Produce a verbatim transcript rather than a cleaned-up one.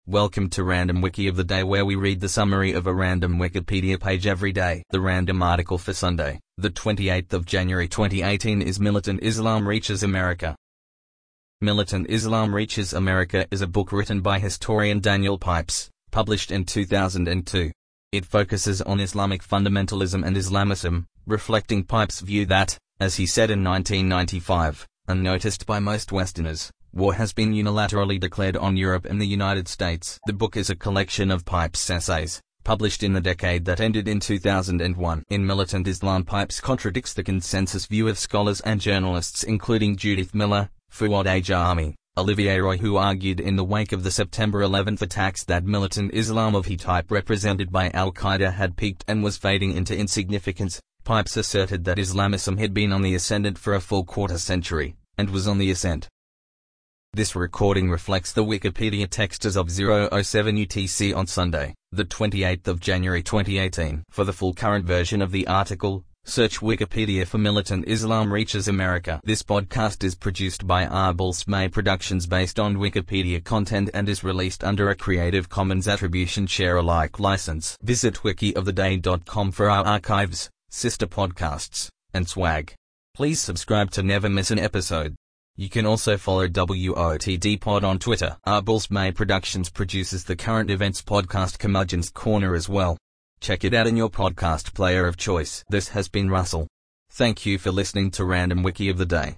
Welcome to Random Wiki of the Day, where we read the summary of a random Wikipedia page every day. The random article for Sunday, the twenty-eighth of January twenty eighteen is Militant Islam Reaches America. Militant Islam Reaches America is a book written by historian Daniel Pipes, published in two thousand two. It focuses on Islamic fundamentalism and Islamism, reflecting Pipes' view that, as he said in nineteen ninety-five, unnoticed by most Westerners, war has been unilaterally declared on Europe and the United States. The book is a collection of Pipes' essays, published in the decade that ended in two thousand one. In Militant Islam, Pipes contradicts the consensus view of scholars and journalists including Judith Miller, Fuad Ajami, Olivier Roy, who argued in the wake of the September eleventh attacks that militant Islam of the type represented by Al-Qaeda had peaked and was fading into insignificance. Pipes asserted that Islamism had been on the ascendant for a full quarter century, and was on the ascent. This recording reflects the Wikipedia text as of zero oh seven U T C on Sunday, the twenty-eighth of January twenty eighteen. For the full current version of the article, search Wikipedia for Militant Islam Reaches America. This podcast is produced by Arbulsmay Productions based on Wikipedia content and is released under a Creative Commons Attribution Share Alike license. Visit wiki of the day dot com for our archives, sister podcasts, and swag. Please subscribe to never miss an episode. You can also follow W O T D Pod on Twitter. Arbulsmay Productions produces the current events podcast Curmudgeon's Corner as well. Check it out in your podcast player of choice. This has been Russell. Thank you for listening to Random Wiki of the Day.